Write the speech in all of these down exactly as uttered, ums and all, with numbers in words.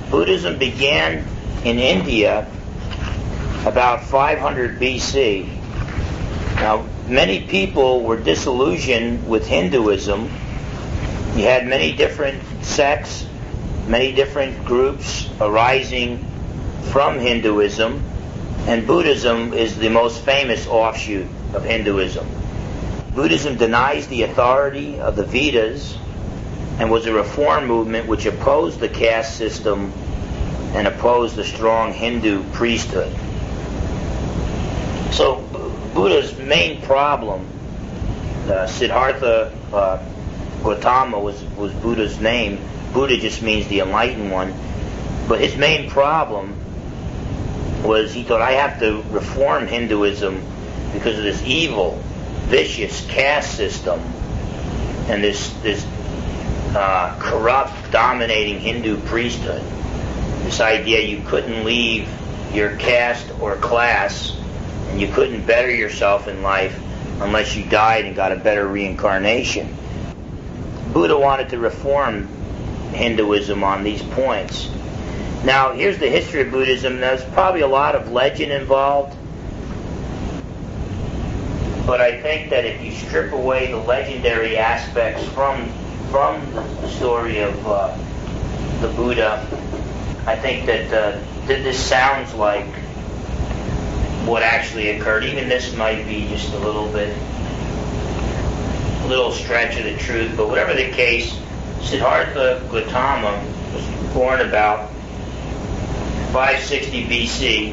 Buddhism began in India about five hundred B C. Now, many people were disillusioned with Hinduism. You had many different sects, many different groups arising from Hinduism, and Buddhism is the most famous offshoot of Hinduism. Buddhism denies the authority of the Vedas and was a reform movement which opposed the caste system and opposed the strong Hindu priesthood. So Buddha's main problem, uh, Siddhartha uh, Gautama was, was Buddha's name. Buddha just means the enlightened one. But his main problem was he thought, I have to reform Hinduism because of this evil, vicious caste system and this this uh, corrupt, dominating Hindu priesthood. This idea you couldn't leave your caste or class and you couldn't better yourself in life unless you died and got a better reincarnation. Buddha wanted to reform Hinduism on these points. Now, here's the history of Buddhism. There's probably a lot of legend involved, but I think that if you strip away the legendary aspects from from the story of uh, the Buddha, I think that, uh, that this sounds like what actually occurred. Even this might be just a little bit, a little stretch of the truth, but whatever the case, Siddhartha Gautama was born about five sixty B C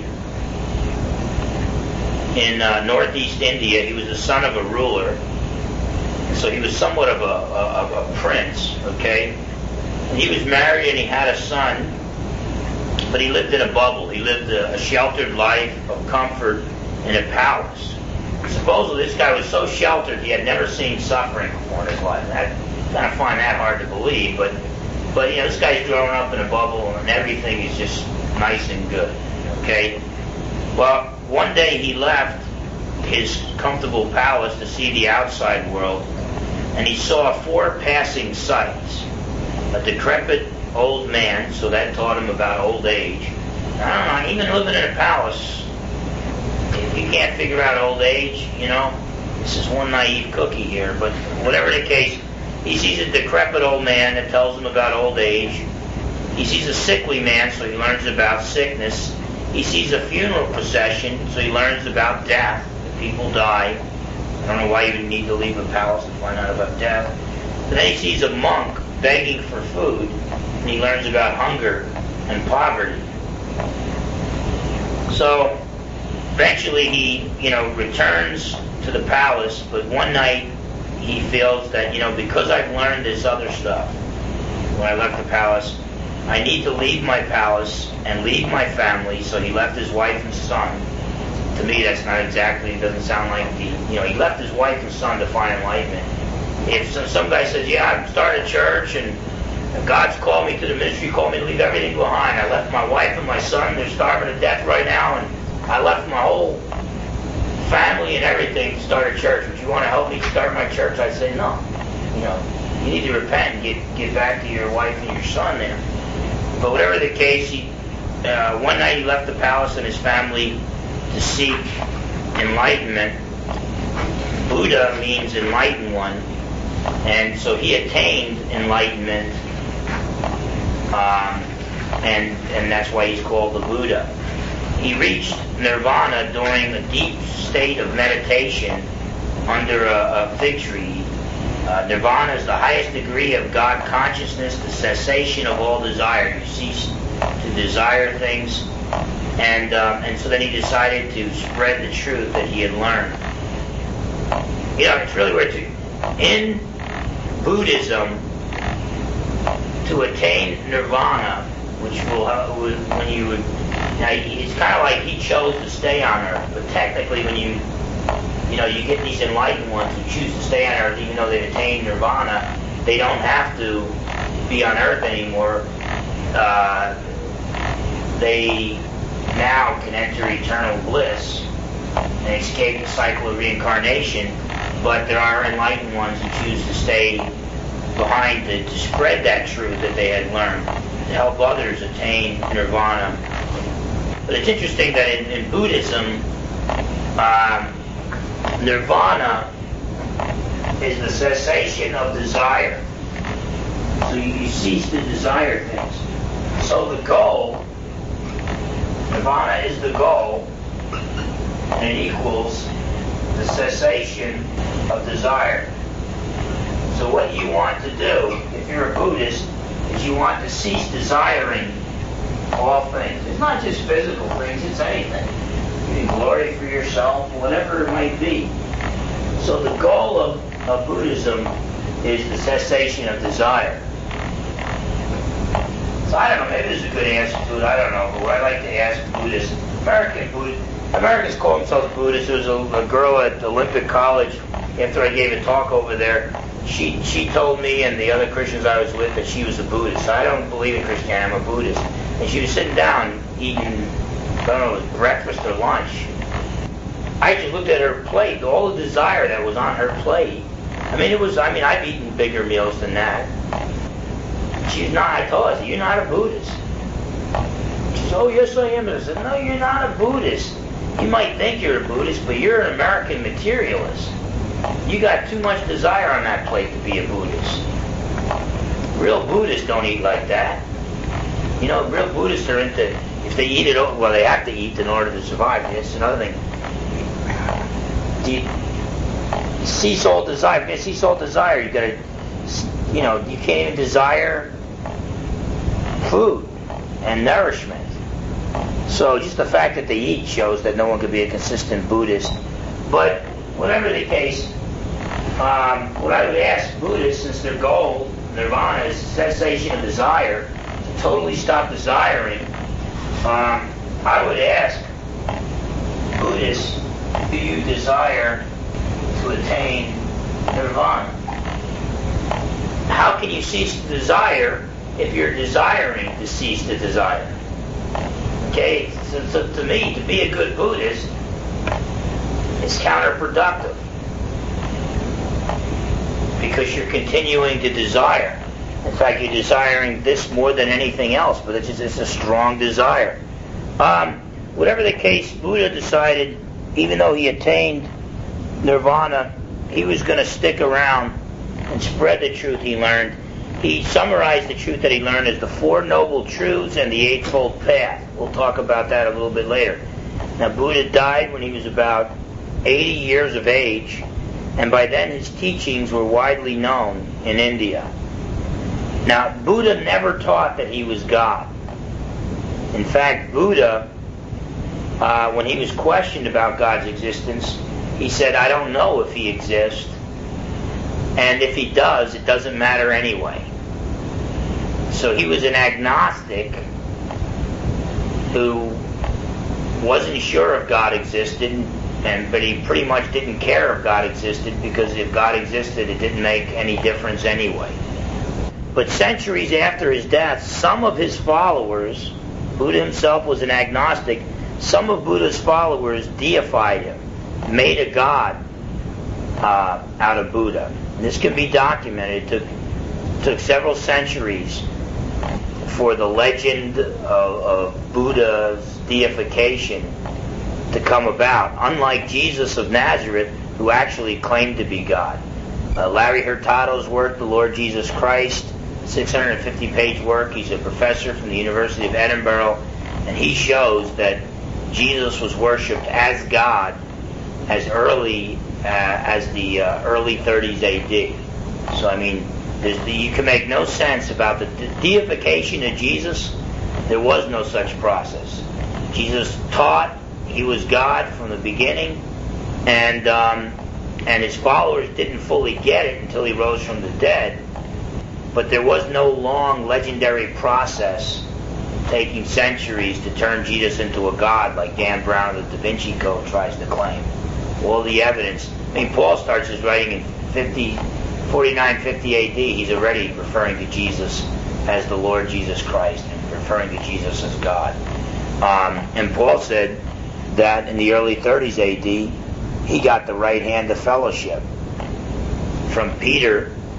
in uh, northeast India. He was the son of a ruler, so he was somewhat of a, a, a prince, okay? And he was married and he had a son, but he lived in a bubble. He lived a, a sheltered life of comfort in a palace. Supposedly this guy was so sheltered he had never seen suffering before in his life. I kind of find that hard to believe, but, but you know, this guy's growing up in a bubble and everything is just nice and good, okay? Well, one day he left his comfortable palace to see the outside world, and he saw four passing sights. A decrepit old man, so that taught him about old age. I don't know, even living in a palace, if you can't figure out old age, you know, this is one naive cookie here, but whatever the case, he sees a decrepit old man that tells him about old age. He sees a sickly man, so he learns about sickness. He sees a funeral procession, so he learns about death. People die. I don't know why you would need to leave a palace to find out about death. But then he sees a monk begging for food, and he learns about hunger and poverty. So eventually he, you know, returns to the palace, but one night he feels that, you know, because I've learned this other stuff when I left the palace, I need to leave my palace and leave my family. So he left his wife and son. To me, that's not exactly, it doesn't sound like the, you know, he left his wife and son to find enlightenment. If some, some guy says, yeah, I've started a church and God's called me to the ministry, called me to leave everything behind. I left my wife and my son, they're starving to death right now, and I left my whole family and everything to start a church. Would you want to help me start my church? I'd say no. You know, you need to repent and get, get back to your wife and your son there. But whatever the case, he, uh, one night he left the palace and his family to seek enlightenment. Buddha means enlightened one, and so he attained enlightenment, um, and and that's why he's called the Buddha. He reached nirvana during a deep state of meditation under a, a fig tree. Uh, nirvana is the highest degree of God consciousness, the cessation of all desire. You cease to desire things. And um, and so then he decided to spread the truth that he had learned. You know, it's really weird. To, in Buddhism, to attain nirvana, which will, uh, when you would, now it's kind of like he chose to stay on earth, but technically when you, you know, you get these enlightened ones who choose to stay on earth, even though they've attained nirvana, they don't have to be on earth anymore. Uh, they now can enter eternal bliss and escape the cycle of reincarnation, but there are enlightened ones who choose to stay behind to, to spread that truth that they had learned, to help others attain nirvana. But it's interesting that in, in Buddhism, um, nirvana is the cessation of desire. So you, you cease to desire things. So the goal, nirvana is the goal, and it equals the cessation of desire. So what you want to do, if you're a Buddhist, is you want to cease desiring all things. It's not just physical things, it's anything. You need glory for yourself, whatever it might be. So the goal of, of Buddhism is the cessation of desire. So I don't know, maybe there's a good answer to it, I don't know, but what I like to ask Buddhists, American Buddhists, Americans call themselves Buddhists. There was a, a girl at Olympic College, after I gave a talk over there, she she told me and the other Christians I was with that she was a Buddhist. I don't believe in Christianity, I'm a Buddhist. And she was sitting down eating, I don't know, it was breakfast or lunch. I just looked at her plate, all the desire that was on her plate. I mean, it was, I mean, I've eaten bigger meals than that. She's not, I told her, I said, you're not a Buddhist. She said, oh, yes, I am. I said, no, you're not a Buddhist. You might think you're a Buddhist, but you're an American materialist. You got too much desire on that plate to be a Buddhist. Real Buddhists don't eat like that. You know, real Buddhists are into, if they eat it, well, they have to eat in order to survive. That's another thing. You, you cease all desire. If you cease all desire, you gotta, you know, you can't even desire food and nourishment. So just the fact that they eat shows that no one could be a consistent Buddhist. But whatever the case, um, what I would ask Buddhists, since their goal, nirvana, is cessation of desire, to totally stop desiring, um, I would ask Buddhists, do you desire to attain nirvana? How can you cease to desire if you're desiring to cease to desire? Okay, so, so to me, to be a good Buddhist, it's counterproductive because you're continuing to desire. In fact, you're desiring this more than anything else, but it's just it's a strong desire. Um, whatever the case, Buddha decided, even though he attained nirvana, he was going to stick around and spread the truth he learned. He summarized the truth that he learned as the Four Noble Truths and the Eightfold Path. We'll talk about that a little bit later. Now, Buddha died when he was about eighty years of age, and by then his teachings were widely known in India. Now, Buddha never taught that he was God. In fact, Buddha, uh, when he was questioned about God's existence, he said, I don't know if he exists, and if he does, it doesn't matter anyway. So he was an agnostic who wasn't sure if God existed, and but he pretty much didn't care if God existed, because if God existed, it didn't make any difference anyway. But centuries after his death, some of his followers, Buddha himself was an agnostic, some of Buddha's followers deified him, made a god uh, out of Buddha. And this can be documented. It took, took several centuries for the legend of, of Buddha's deification to come about, unlike Jesus of Nazareth, who actually claimed to be God. Uh, Larry Hurtado's work, The Lord Jesus Christ, six hundred fifty page work. He's a professor from the University of Edinburgh, and he shows that Jesus was worshipped as God as early uh, as the uh, early thirties A D. So, I mean, the, you can make no sense about the de- deification of Jesus. There was no such process. Jesus taught he was God from the beginning, and um, and his followers didn't fully get it until he rose from the dead. But there was no long legendary process taking centuries to turn Jesus into a god like Dan Brown of the Da Vinci Code tries to claim. All the evidence. I mean, Paul starts his writing in fifty, forty-nine fifty A D. He's already referring to Jesus as the Lord Jesus Christ and referring to Jesus as God. Um, and Paul said that in the early thirties A D, he got the right hand of fellowship from Peter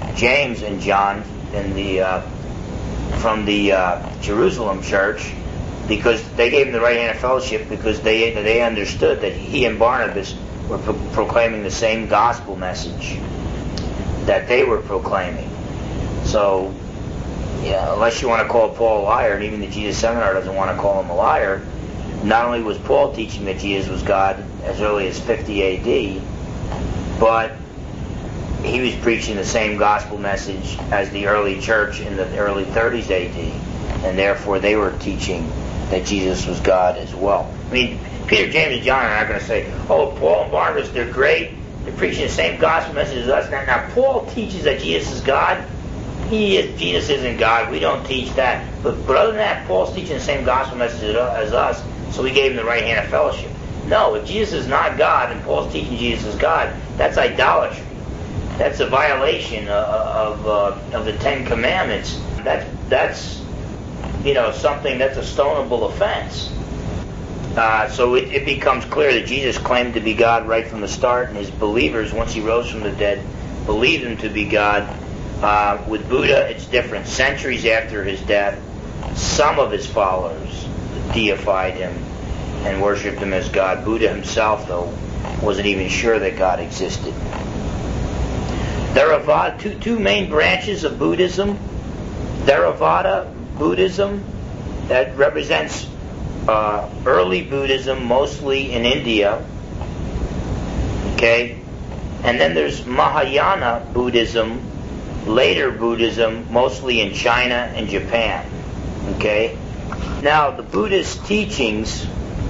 James and John in the uh, from the uh, Jerusalem church, because they gave him the right hand of fellowship because they they understood that he and Barnabas were pro- proclaiming the same gospel message that they were proclaiming. So, yeah, unless you want to call Paul a liar, and even the Jesus Seminar doesn't want to call him a liar, not only was Paul teaching that Jesus was God as early as fifty A D, but he was preaching the same gospel message as the early church in the early thirties A D, and therefore they were teaching that Jesus was God as well. I mean, Peter, James, and John are not going to say, oh, Paul and Barnabas, they're great, they're preaching the same gospel message as us. Now, now Paul teaches that Jesus is God. He is, Jesus isn't God. We don't teach that. But, but other than that, Paul's teaching the same gospel message as us, so we gave him the right hand of fellowship. No, if Jesus is not God and Paul's teaching Jesus is God, that's idolatry. That's a violation of, of, uh, of the Ten Commandments. That's, that's, you know, something that's a stonable offense. Uh, so it, it becomes clear that Jesus claimed to be God right from the start, and his believers, once he rose from the dead, believed him to be God. Uh, with Buddha, it's different. Centuries after his death, some of his followers deified him and worshipped him as God. Buddha himself, though, wasn't even sure that God existed. Theravada, two, two main branches of Buddhism. Theravada Buddhism, that represents uh, early Buddhism, mostly in India. Okay? And then there's Mahayana Buddhism, later Buddhism, mostly in China and Japan. Okay? Now, the Buddhist teachings,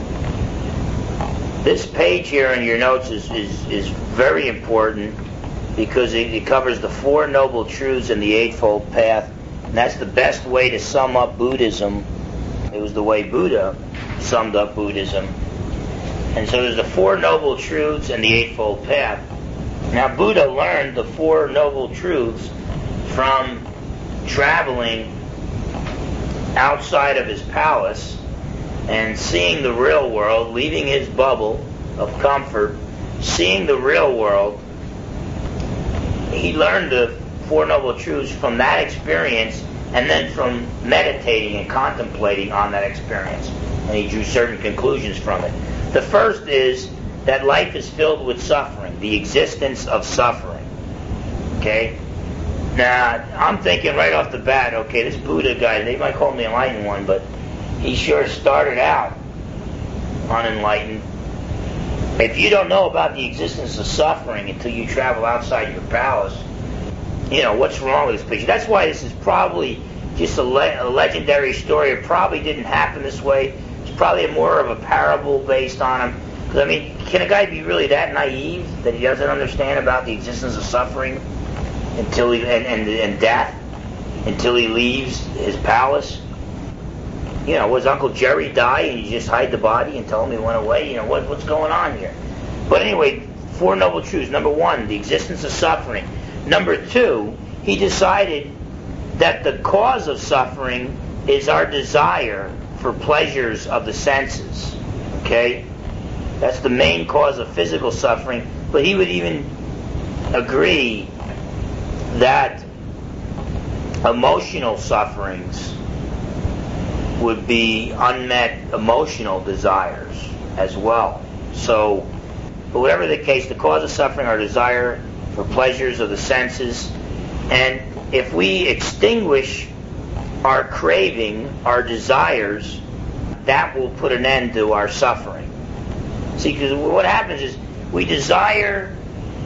this page here in your notes is, is, is very important because it, it covers the Four Noble Truths and the Eightfold Path. And that's the best way to sum up Buddhism. It was the way Buddha summed up Buddhism. And so there's the Four Noble Truths and the Eightfold Path. Now, Buddha learned the Four Noble Truths from traveling outside of his palace and seeing the real world, leaving his bubble of comfort, seeing the real world. He learned the Four Noble Truths from that experience, and then from meditating and contemplating on that experience. And he drew certain conclusions from it. The first is that life is filled with suffering, the existence of suffering. Okay? Now, I'm thinking right off the bat, okay, this Buddha guy, they might call me an enlightened one, but he sure started out unenlightened. If you don't know about the existence of suffering until you travel outside your palace, you know, what's wrong with this picture? That's why this is probably just a, le- a legendary story. It probably didn't happen this way. It's probably more of a parable based on him. Because, I mean, can a guy be really that naive that he doesn't understand about the existence of suffering until he, and, and, and death until he leaves his palace? You know, was Uncle Jerry die and you just hide the body and tell him he went away? You know, what, what's going on here? But anyway, Four Noble Truths. Number one, the existence of suffering. Number two, he decided that the cause of suffering is our desire for pleasures of the senses. Okay? That's the main cause of physical suffering. But he would even agree that emotional sufferings would be unmet emotional desires as well. So, but whatever the case, the cause of suffering, our desire for pleasures of the senses, and if we extinguish our craving, our desires, that will put an end to our suffering. See, because what happens is we desire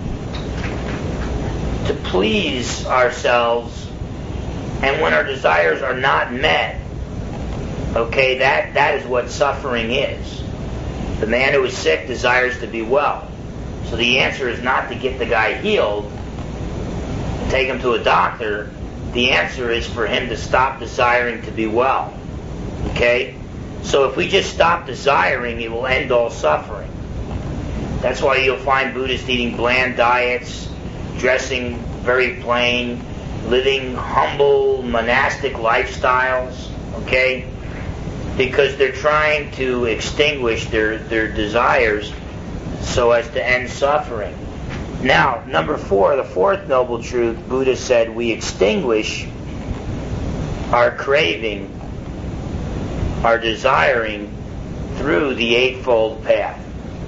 to please ourselves, and when our desires are not met, okay, that, that is what suffering is. The man who is sick desires to be well. So the answer is not to get the guy healed, take him to a doctor. The answer is for him to stop desiring to be well. Okay? So if we just stop desiring, it will end all suffering. That's why you'll find Buddhists eating bland diets, dressing very plain, living humble monastic lifestyles. Okay? Because they're trying to extinguish their, their desires so as to end suffering. Now, number four, the fourth noble truth, Buddha said, we extinguish our craving, our desiring through the Eightfold Path.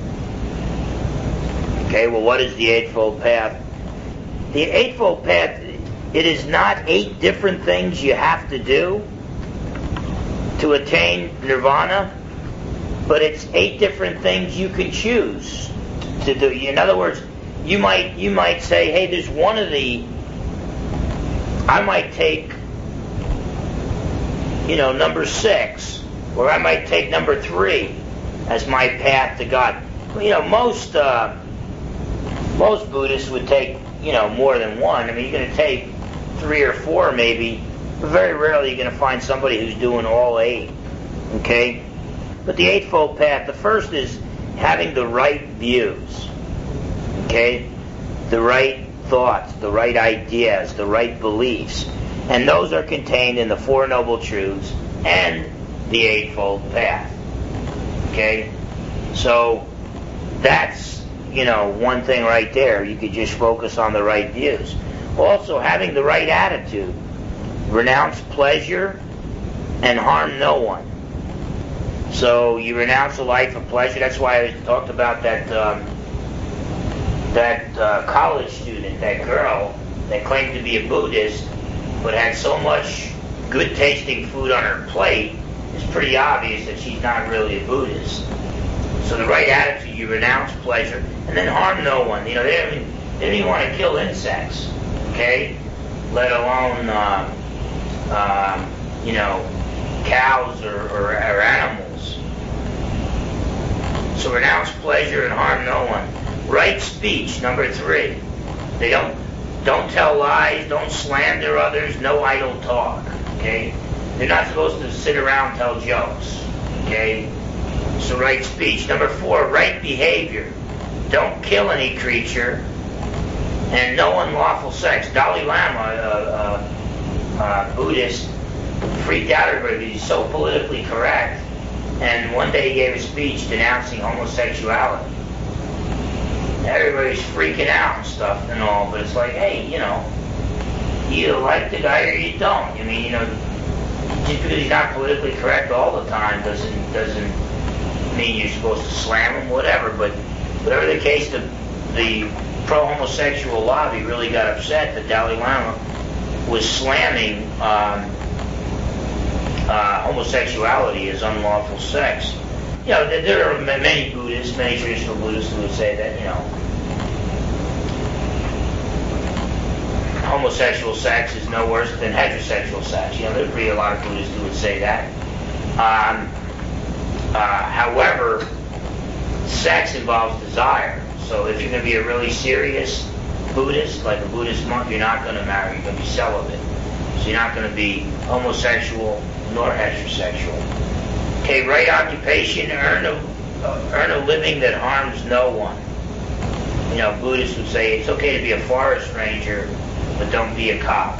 Okay, well, what is the Eightfold Path? The Eightfold Path, it is not eight different things you have to do to attain nirvana, but it's eight different things you can choose to do. In other words, you might you might say, hey, there's one of the, I might take, you know, number six, or I might take number three as my path to God. You know, most uh, most Buddhists would take, you know, more than one. I mean, you're going to take three or four maybe, but very rarely you're going to find somebody who's doing all eight. Okay? But the Eightfold Path, the first is having the right views. Okay? The right thoughts, the right ideas, the right beliefs. And those are contained in the Four Noble Truths and the Eightfold Path. Okay? So, that's, you know, one thing right there. You could just focus on the right views. Also, having the right attitude. Renounce pleasure and harm no one. So, you renounce a life of pleasure. That's why I talked about that um, that uh, college student, that girl that claimed to be a Buddhist, but had so much good-tasting food on her plate, it's pretty obvious that she's not really a Buddhist. So the right attitude, you renounce pleasure, and then harm no one. You know, they don't even, they don't even want to kill insects, okay? Let alone, uh, uh, you know, cows or, or, or animals. So renounce pleasure and harm no one. Right speech, number three. They don't don't tell lies, don't slander others, no idle talk. Okay? They're not supposed to sit around and tell jokes. Okay? So right speech. Number four, right behavior. Don't kill any creature, and no unlawful sex. Dalai Lama, a, a, a Buddhist, freaked out everybody because he's so politically correct. And one day he gave a speech denouncing homosexuality. Everybody's freaking out and stuff and all, but it's like, hey, you know, you either like the guy or you don't. I mean, you know, just because he's not politically correct all the time doesn't doesn't mean you're supposed to slam him, whatever. But whatever the case, the the pro-homosexual lobby really got upset that Dalai Lama was slamming um, uh, homosexuality as unlawful sex. You know, there are many Buddhists, many traditional Buddhists who would say that, you know, homosexual sex is no worse than heterosexual sex. You know, there'd be a lot of Buddhists who would say that. Um, uh, however, sex involves desire. So if you're going to be a really serious Buddhist, like a Buddhist monk, you're not going to marry. You're going to be celibate. So you're not going to be homosexual nor heterosexual. Okay, right occupation, earn a, uh, earn a living that harms no one. You know, Buddhists would say it's okay to be a forest ranger, but don't be a cop.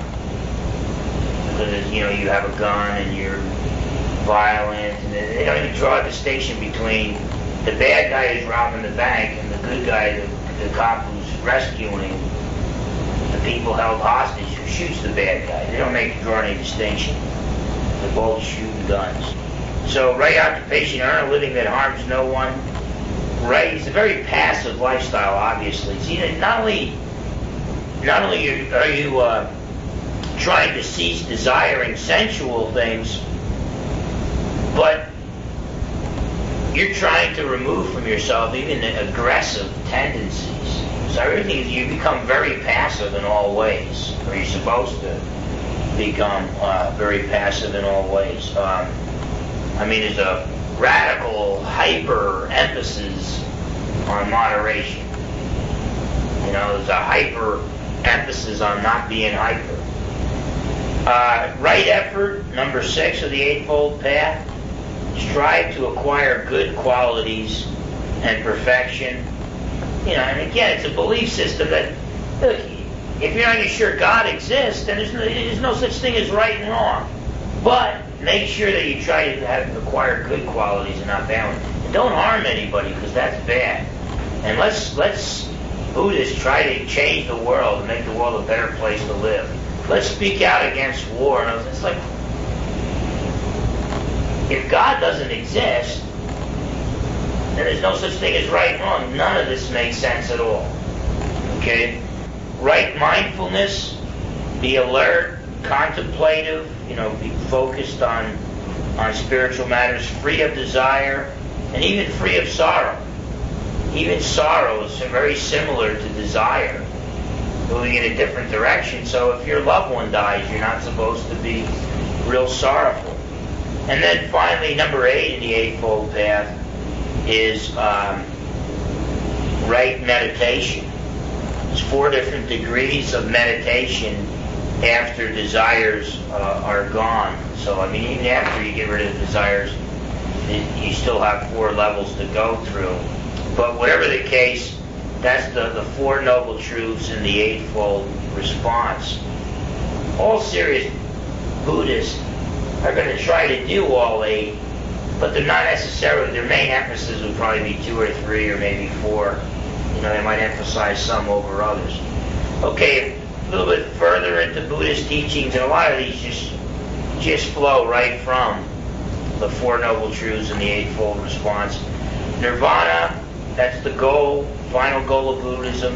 Because, you know, you have a gun and you're violent. And they don't even draw a distinction between the bad guy who's robbing the bank and the good guy, the, the cop who's rescuing the people held hostage who shoots the bad guy. They don't make draw any distinction. They're both shooting guns. So, right occupation, earn a living that harms no one. Right, it's a very passive lifestyle, obviously. See, not only, not only are you uh, trying to cease desiring sensual things, but you're trying to remove from yourself even aggressive tendencies. So everything is, you become very passive in all ways, or you're supposed to become uh, very passive in all ways. Um, I mean, there's a radical hyper-emphasis on moderation. You know, there's a hyper-emphasis on not being hyper. Uh, right effort, number six of the Eightfold Path. Strive to acquire good qualities and perfection. You know, and again, it's a belief system that, look, if you're not even sure God exists, then there's no, there's no such thing as right and wrong. But make sure that you try to have, acquire good qualities and not bad ones. And don't harm anybody, because that's bad. And let's let's Buddhists try to change the world and make the world a better place to live. Let's speak out against war. And it's like, if God doesn't exist, then there's no such thing as right and wrong. None of this makes sense at all. Okay? Right mindfulness, be alert, contemplative, you know, be focused on, on spiritual matters, free of desire, and even free of sorrow. Even sorrow is very similar to desire, moving in a different direction. So if your loved one dies, you're not supposed to be real sorrowful. And then finally, number eight in the Eightfold Path is um, right meditation. There's four different degrees of meditation after desires uh, are gone. So, I mean, even after you get rid of desires, you still have four levels to go through. But whatever the case, that's the, the Four Noble Truths in the Eightfold Response. All serious Buddhists are going to try to do all eight, but they're not necessarily, their main emphasis would probably be two or three or maybe four. You know, they might emphasize some over others. Okay, a little bit further into Buddhist teachings, and a lot of these just, just flow right from the Four Noble Truths and the Eightfold Response. Nirvana, that's the goal, final goal of Buddhism,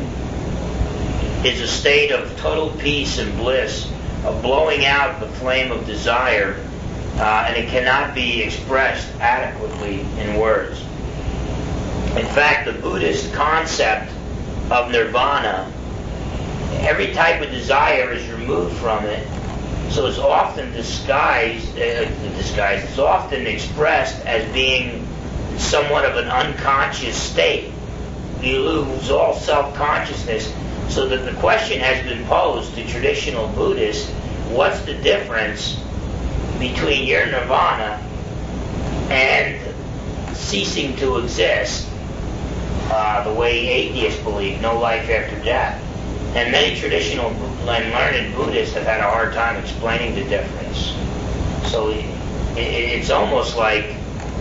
is a state of total peace and bliss, of blowing out the flame of desire, uh, and it cannot be expressed adequately in words. In fact, the Buddhist concept of nirvana, every type of desire is removed from it, so it's often disguised, uh, disguised, it's often expressed as being somewhat of an unconscious state. You lose all self-consciousness, so that the question has been posed to traditional Buddhists, what's the difference between your nirvana and ceasing to exist, uh, the way atheists believe, no life after death? And many traditional and learned Buddhists have had a hard time explaining the difference. So it, it, it's almost like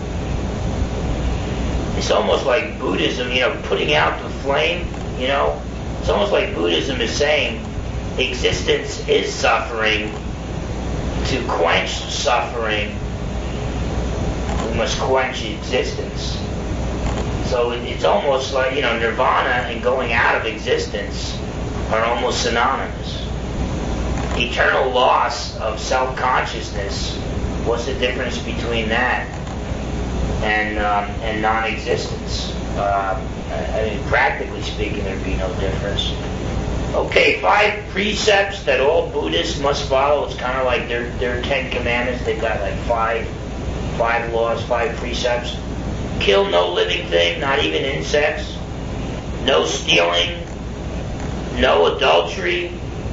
it's almost like Buddhism, you know, putting out the flame, you know. It's almost like Buddhism is saying existence is suffering. To quench suffering, we must quench existence. So it, it's almost like, you know, nirvana and going out of existence are almost synonymous. Eternal loss of self-consciousness, what's the difference between that and um, and non-existence? Uh, I mean, practically speaking, there'd be no difference. Okay, five precepts that all Buddhists must follow. It's kind of like their their Ten Commandments. They've got like five five laws, five precepts. Kill no living thing, not even insects. No stealing. No adultery.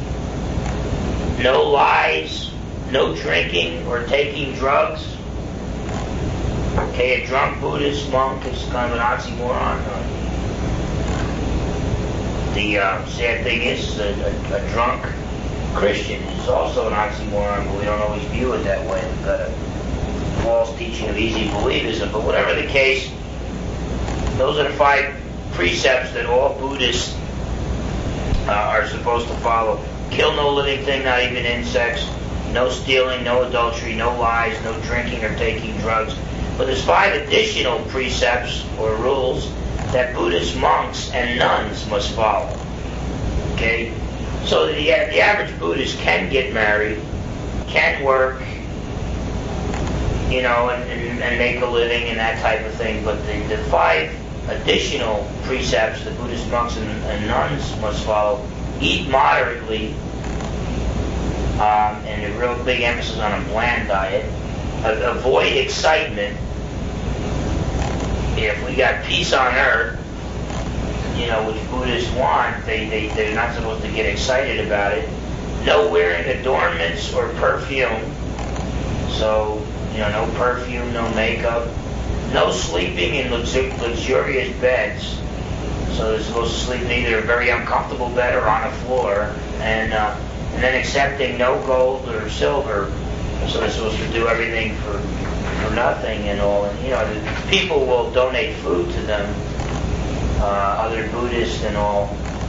No lies. No drinking or taking drugs. Okay, a drunk Buddhist monk is kind of an oxymoron. The uh, sad thing is, a, a, a drunk Christian is also an oxymoron, but we don't always view it that way. We've got a false teaching of easy believism. But whatever the case, those are the five precepts that all Buddhists uh, are supposed to follow. Kill no living thing, not even insects. No stealing, no adultery, no lies, no drinking or taking drugs. But there's five additional precepts or rules that Buddhist monks and nuns must follow. Okay? So the, the average Buddhist can get married, can work, you know, and, and, and make a living and that type of thing, but the, the five additional precepts that Buddhist monks and, and nuns must follow: eat moderately, um, and a real big emphasis on a bland diet, a- avoid excitement. If we got peace on earth, you know, which Buddhists want, they, they, they're not supposed to get excited about it. No wearing adornments or perfume. So, you know, no perfume, no makeup. No sleeping in luxu- luxurious beds. So they're supposed to sleep in either a very uncomfortable bed or on a floor. And, uh, and then accepting no gold or silver. So they're supposed to do everything for for nothing and all. And, you know, the people will donate food to them, uh, other Buddhists and all.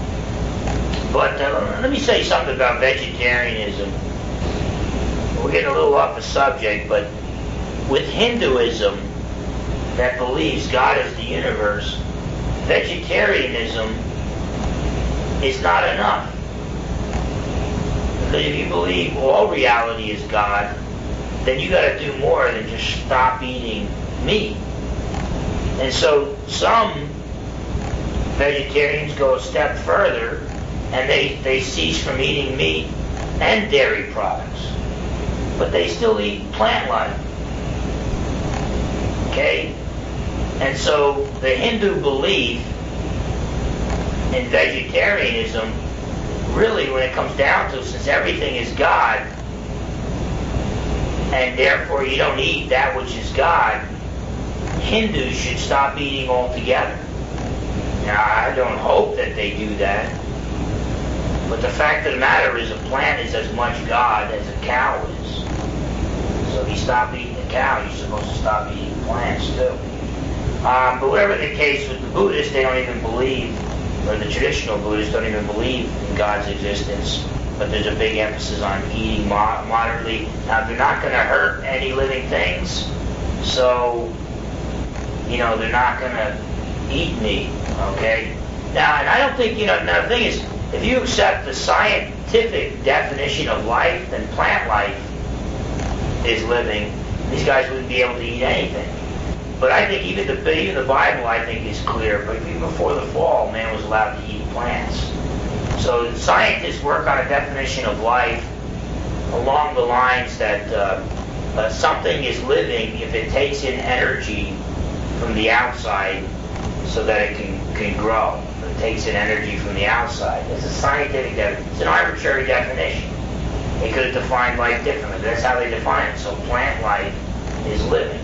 But uh, let me say something about vegetarianism. We're getting a little off the subject, but with Hinduism that believes God is the universe, vegetarianism is not enough. Because if you believe all reality is God, then you got to do more than just stop eating meat. And so some vegetarians go a step further and they, they cease from eating meat and dairy products. But they still eat plant life. Okay? And so the Hindu belief in vegetarianism, really when it comes down to it, since everything is God, and therefore you don't eat that which is God, Hindus should stop eating altogether. Now, I don't hope that they do that, but the fact of the matter is a plant is as much God as a cow is. So if you stop eating the cow, you're supposed to stop eating plants too. Um, but whatever the case with the Buddhists, they don't even believe, or the traditional Buddhists don't even believe in God's existence. But there's a big emphasis on eating mo- moderately. Now, they're not going to hurt any living things, so, you know, they're not going to eat meat, okay? Now, and I don't think, you know, now the thing is, if you accept the scientific definition of life, then plant life is living. These guys wouldn't be able to eat anything. But I think even the, even the Bible, I think, is clear. But even before the fall, man was allowed to eat plants. So scientists work on a definition of life along the lines that uh, uh, something is living if it takes in energy from the outside so that it can, can grow. It takes in energy from the outside. It's a scientific definition. It's an arbitrary definition. They could have defined life differently. That's how they define it. So plant life is living.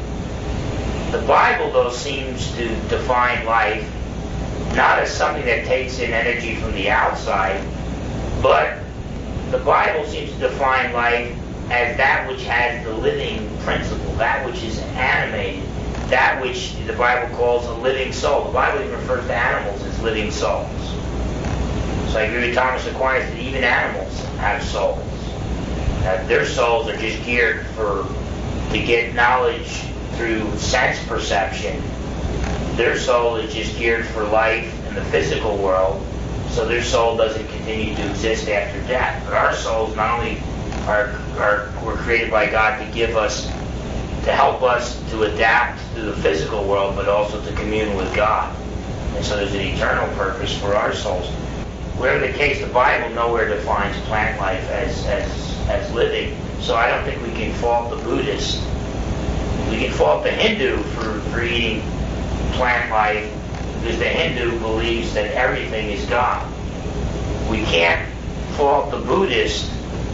The Bible, though, seems to define life not as something that takes in energy from the outside, but the Bible seems to define life as that which has the living principle, that which is animated, that which the Bible calls a living soul. The Bible even refers to animals as living souls. So I agree with Thomas Aquinas that even animals have souls. Uh, their souls are just geared for to get knowledge through sense perception. Their soul is just geared for life in the physical world, so their soul doesn't continue to exist after death. But our souls not only are, are were created by God to give us, to help us to adapt to the physical world, but also to commune with God. And so there's an eternal purpose for our souls. Whatever the case, the Bible nowhere defines plant life as, as, as living. So I don't think we can fault the Buddhist. We can fault the Hindu for, for eating plant life, because the Hindu believes that everything is God. We can't fault the Buddhist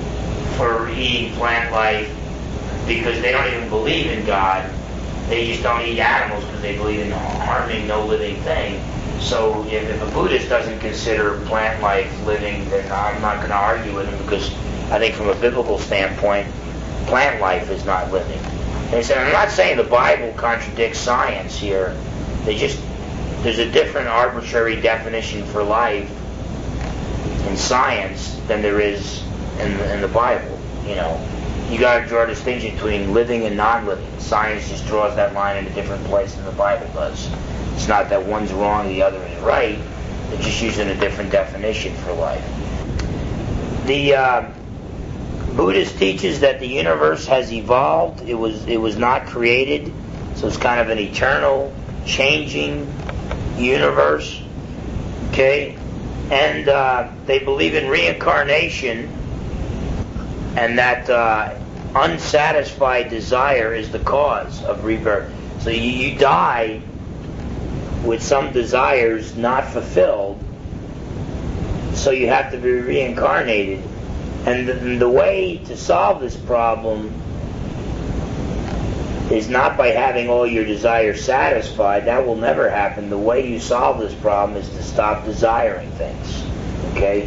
for eating plant life because they don't even believe in God. They just don't eat animals because they believe in harming no living thing. So if, if a Buddhist doesn't consider plant life living, then I'm not going to argue with him, because I think from a biblical standpoint, plant life is not living. And so I'm not saying the Bible contradicts science here. They just, there's a different arbitrary definition for life in science than there is in the, in the Bible. You know, you got to draw a distinction between living and non-living. Science just draws that line in a different place than the Bible does. It's not that one's wrong, the other is right. They're just using a different definition for life. The uh, Buddhist teaches that the universe has evolved. It was it was not created, so it's kind of an eternal, changing universe. Okay, and uh, they believe in reincarnation, and that uh, unsatisfied desire is the cause of rebirth. So you, you die with some desires not fulfilled, so you have to be reincarnated. And the, the way to solve this problem is not by having all your desires satisfied. That will never happen. The way you solve this problem is to stop desiring things. Okay?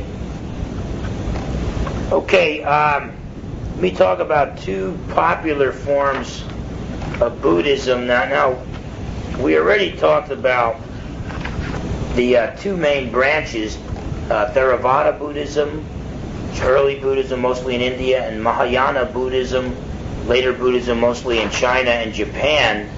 Okay, um, let me talk about two popular forms of Buddhism. Now, now we already talked about the uh, two main branches. uh, Theravada Buddhism, early Buddhism mostly in India, and Mahayana Buddhism, later Buddhism mostly in China and Japan.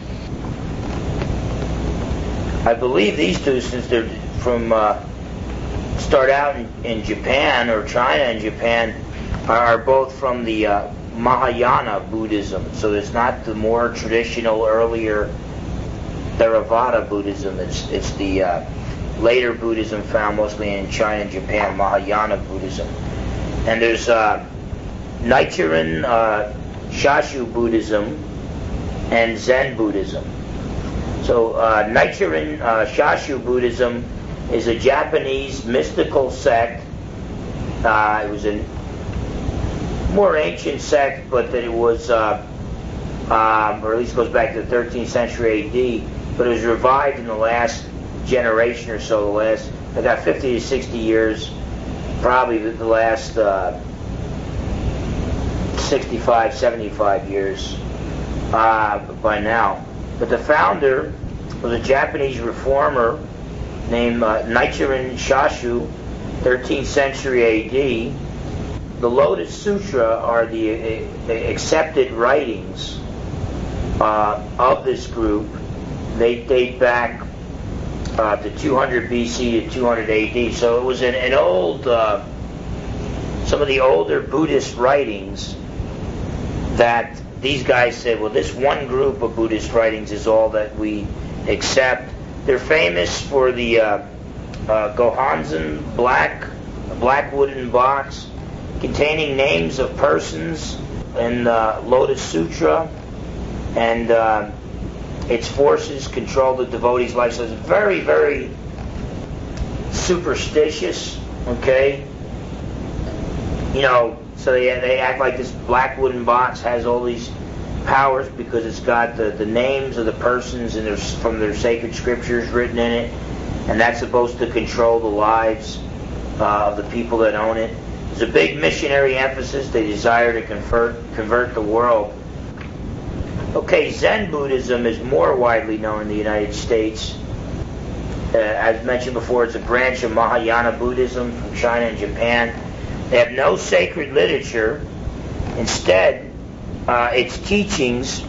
I believe these two, since they're from uh, start out in, in Japan or China and Japan, are both from the uh, Mahayana Buddhism. So it's not the more traditional, earlier Theravada Buddhism. It's it's the uh, later Buddhism found mostly in China and Japan, Mahayana Buddhism. And there's uh, Nichiren uh, Shashu Buddhism and Zen Buddhism. So uh, Nichiren uh, Shashu Buddhism is a Japanese mystical sect. Uh, it was a more ancient sect, but that it was, uh, um, or at least goes back to the thirteenth century A D, but it was revived in the last generation or so, the last, I got fifty to sixty years, probably the last uh, sixty-five, seventy-five years uh, by now. But the founder was a Japanese reformer named uh, Nichiren Shashu, thirteenth century A D. The Lotus Sutra are the, uh, the accepted writings uh, of this group. They date back uh, to two hundred B C to two hundred A D. So it was an, an old, uh, some of the older Buddhist writings that these guys said, well, this one group of Buddhist writings is all that we accept. They're famous for the uh, uh, Gohonzon black, black wooden box containing names of persons in the Lotus Sutra, and uh, its forces control the devotee's life. So it's very, very superstitious, okay? You know, so they, they act like this black wooden box has all these powers because it's got the, the names of the persons and there's from their sacred scriptures written in it, and that's supposed to control the lives uh, of the people that own it. There's a big missionary emphasis. They desire to convert convert the world. Okay, Zen Buddhism is more widely known in the United States. Uh, as mentioned before, it's a branch of Mahayana Buddhism from China and Japan. They have no sacred literature. Instead, uh, its teachings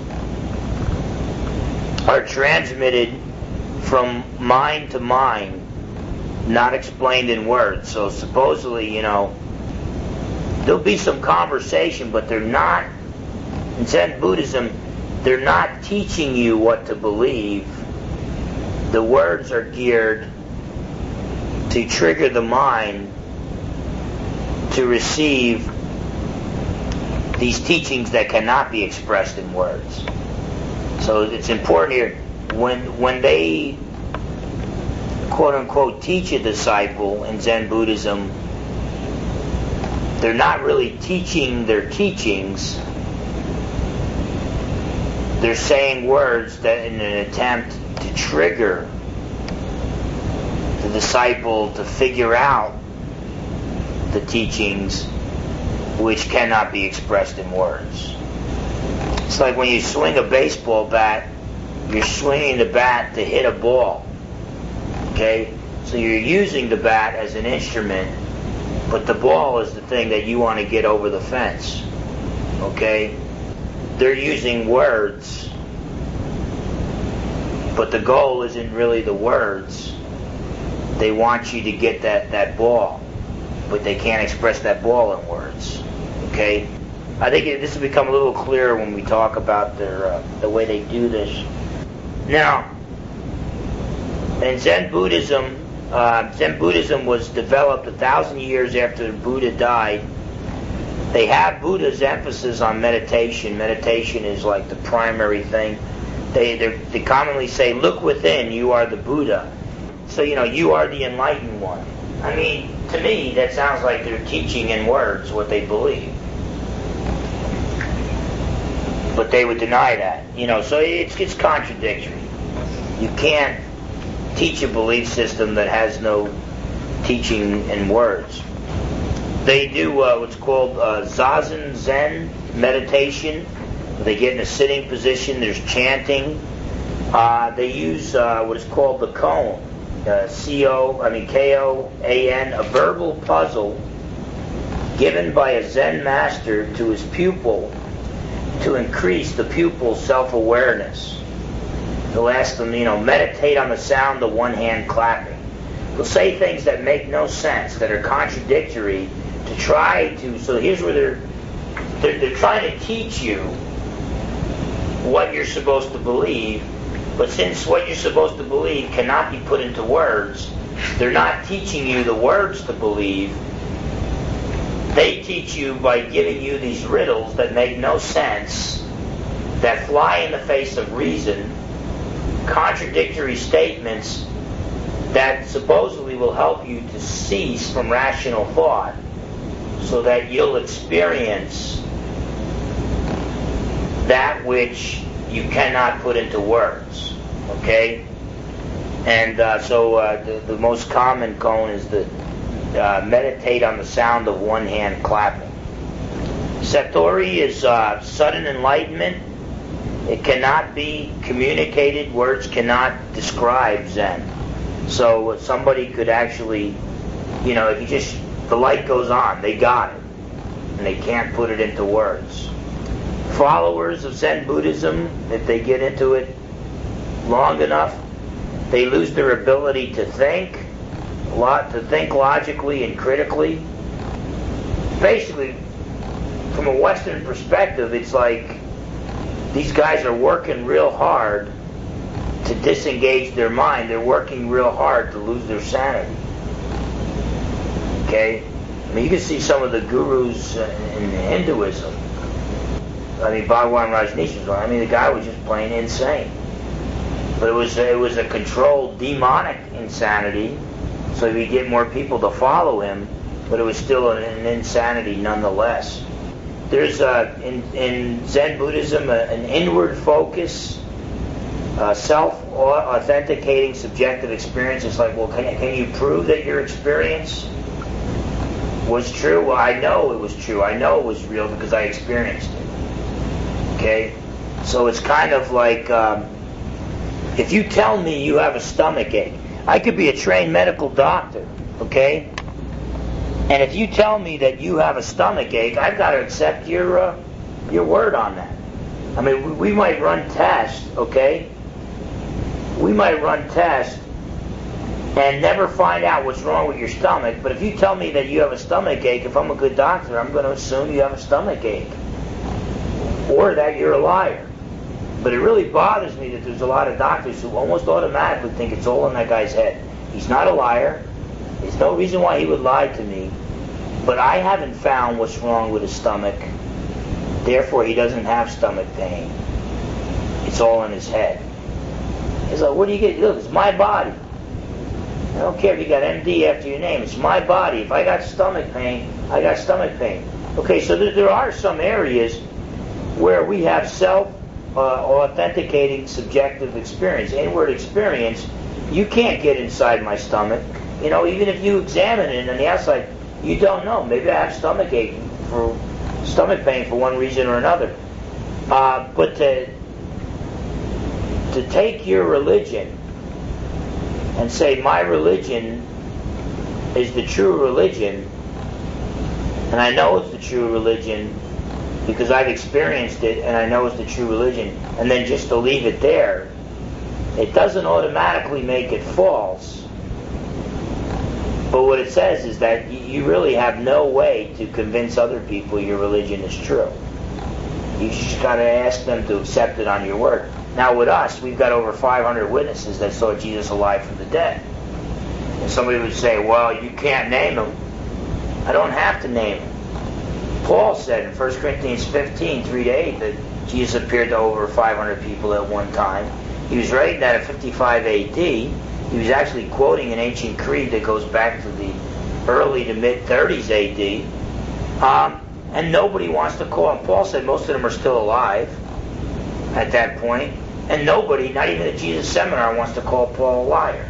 are transmitted from mind to mind, not explained in words. So supposedly, you know, there'll be some conversation, but they're not, in Zen Buddhism, they're not teaching you what to believe. The words are geared to trigger the mind to receive these teachings that cannot be expressed in words. So it's important here, when when they quote unquote teach a disciple in Zen Buddhism, they're not really teaching their teachings. They're saying words that in an attempt to trigger the disciple to figure out the teachings which cannot be expressed in words. It's like when you swing a baseball bat, you're swinging the bat to hit a ball. Okay? So you're using the bat as an instrument, but the ball is the thing that you want to get over the fence. Okay? They're using words, but the goal isn't really the words. They want you to get that, that ball, but they can't express that ball in words. Okay? I think it, this will become a little clearer when we talk about their uh, the way they do this. Now, in Zen Buddhism, uh, Zen Buddhism was developed a thousand years after Buddha died. They have Buddha's emphasis on meditation. Meditation is like the primary thing. They they commonly say, "Look within. You are the Buddha." So you know, you are the enlightened one. I mean, to me, that sounds like they're teaching in words what they believe. But they would deny that. You know, so it's it's contradictory. You can't teach a belief system that has no teaching in words. They do uh, what's called uh, Zazen Zen meditation. They get in a sitting position. There's chanting. Uh, they use uh, what is called the cone. uh, C O, I mean K O A N, a verbal puzzle given by a Zen master to his pupil to increase the pupil's self-awareness. He'll ask them, you know, meditate on the sound of one hand clapping. He'll say things that make no sense, that are contradictory, to try to, so here's where they're, they're, they're trying to teach you what you're supposed to believe, but since what you're supposed to believe cannot be put into words, they're not teaching you the words to believe. They teach you by giving you these riddles that make no sense, that fly in the face of reason, contradictory statements that supposedly will help you to cease from rational thought so that you'll experience that which you cannot put into words. Okay? And uh, so uh, the, the most common koan is the uh, meditate on the sound of one hand clapping. Satori is uh, sudden enlightenment. It cannot be communicated. Words cannot describe Zen. So somebody could actually, you know, if you just, the light goes on, they got it. And they can't put it into words. Followers of Zen Buddhism, if they get into it long enough, they lose their ability to think, a lot, to think logically and critically. Basically, from a Western perspective, it's like these guys are working real hard to disengage their mind. They're working real hard to lose their sanity. Okay? I mean, you can see some of the gurus in Hinduism. I mean, Bhagwan Rajneesh's one. I mean, the guy was just plain insane. But it was it was a controlled demonic insanity, so he could get more people to follow him. But it was still an, an insanity nonetheless. There's uh, in in Zen Buddhism a, an inward focus, uh, self-authenticating subjective experience. It's like, well, can can you prove that your experience was true? Well, I know it was true. I know it was real because I experienced it. Okay? So it's kind of like, um, if you tell me you have a stomach ache, I could be a trained medical doctor, okay? And if you tell me that you have a stomach ache, I've got to accept your uh, your word on that. I mean, we, we might run tests, okay? We might run tests and never find out what's wrong with your stomach, but if you tell me that you have a stomach ache, if I'm a good doctor, I'm going to assume you have a stomach ache. Or that you're a liar. But it really bothers me that there's a lot of doctors who almost automatically think it's all in that guy's head. He's not a liar. There's no reason why he would lie to me. But I haven't found what's wrong with his stomach. Therefore, he doesn't have stomach pain. It's all in his head. He's like, what do you get? Look, it's my body. I don't care if you got M D after your name. It's my body. If I got stomach pain, I got stomach pain. Okay, so there, there are some areas where we have self-authenticating uh, subjective experience, inward experience. You can't get inside my stomach. You know, even if you examine it on the outside, you don't know. Maybe I have stomach ache for stomach pain for one reason or another. Uh, but to to take your religion and say my religion is the true religion, and I know it's the true religion because I've experienced it and I know it's the true religion, and then just to leave it there, it doesn't automatically make it false. But what it says is that you really have no way to convince other people your religion is true. You just got to ask them to accept it on your word. Now with us, we've got over five hundred witnesses that saw Jesus alive from the dead. And somebody would say, well, you can't name him. I don't have to name him. Paul said in First Corinthians fifteen, three to eight, that Jesus appeared to over five hundred people at one time. He was writing that at fifty-five A D. He was actually quoting an ancient creed that goes back to the early to mid-thirties A D. Um, and nobody wants to call him. Paul said most of them are still alive at that point. And nobody, not even the Jesus Seminar, wants to call Paul a liar.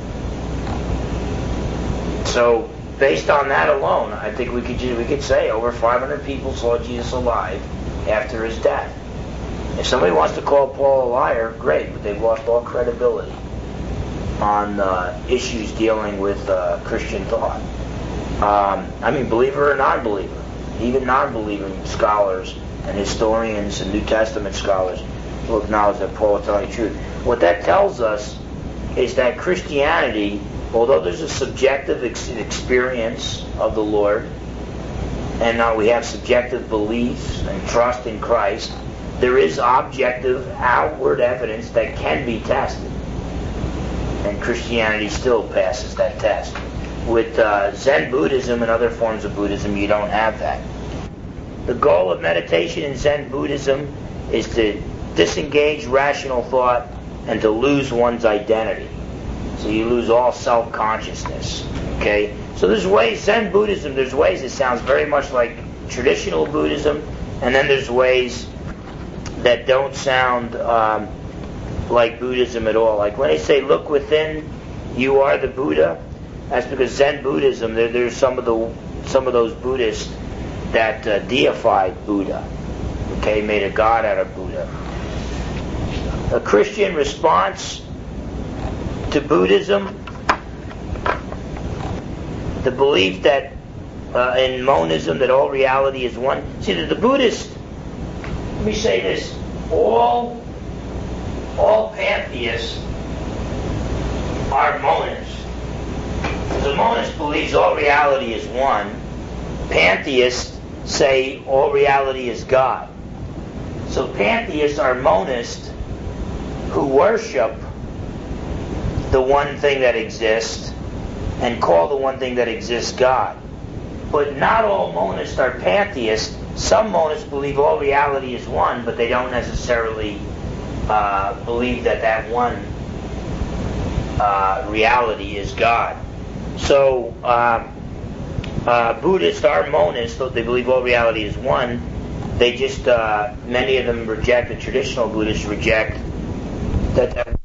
So, based on that alone, I think we could we could say over five hundred people saw Jesus alive after his death. If somebody wants to call Paul a liar, great, but they've lost all credibility. on uh, issues dealing with uh, Christian thought. Um, I mean, believer or non-believer, even non-believing scholars and historians and New Testament scholars will acknowledge that Paul is telling the truth. What that tells us is that Christianity, although there's a subjective ex- experience of the Lord, and now we have subjective beliefs and trust in Christ, there is objective, outward evidence that can be tested. And Christianity still passes that test. With uh, Zen Buddhism and other forms of Buddhism, you don't have that. The goal of meditation in Zen Buddhism is to disengage rational thought and to lose one's identity. So you lose all self-consciousness. Okay? So there's ways, Zen Buddhism, there's ways it sounds very much like traditional Buddhism, and then there's ways that don't sound um, like Buddhism at all. Like when they say, look within, you are the Buddha, that's because Zen Buddhism, there, there's some of the some of those Buddhists that uh, deified Buddha, okay, made a god out of Buddha. A Christian response to Buddhism, the belief that uh, in monism that all reality is one. See, the, the Buddhists, let me say this, all all pantheists are monists. The monist believes all reality is one. Pantheists say all reality is God. So pantheists are monists who worship the one thing that exists and call the one thing that exists God. But not all monists are pantheists. Some monists believe all reality is one, but they don't necessarily uh, believe that that one uh, reality is God. So uh, uh, Buddhists are monists, though they believe all reality is one. They just, uh, many of them reject, the traditional Buddhists reject that